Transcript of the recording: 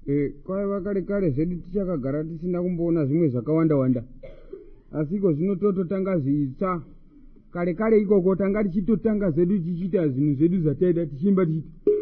kwaiva kare kare zvedu tichakagara tisina kumboona zvimwe zvakawanda wanda, asi iko zvino tototanga zvitsva. Kare kare ikoko tanga tichitotanga zvedu tichiita zvinhu zvedu zvataida tichimba tichiti